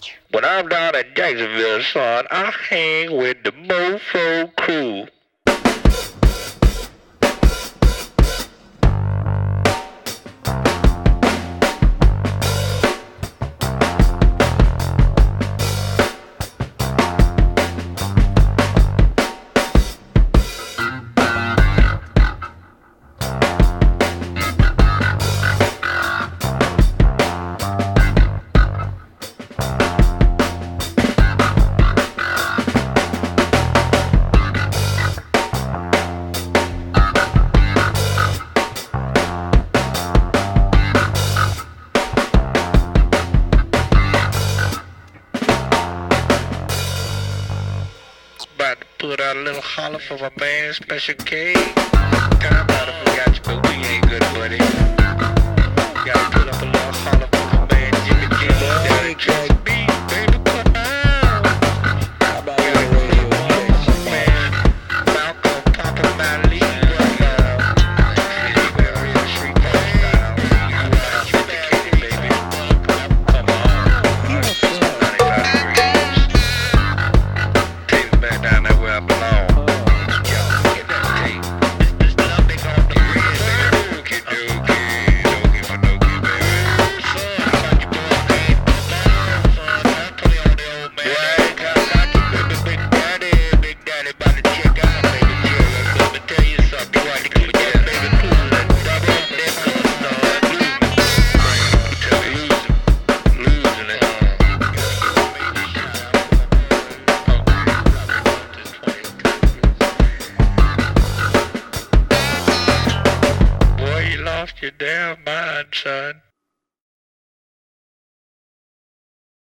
When I'm down in Jacksonville, son, I hang with the Mofo crew. About to put out a little holler for my man, Special K. God, I might have forgot you, but we ain't good, buddy.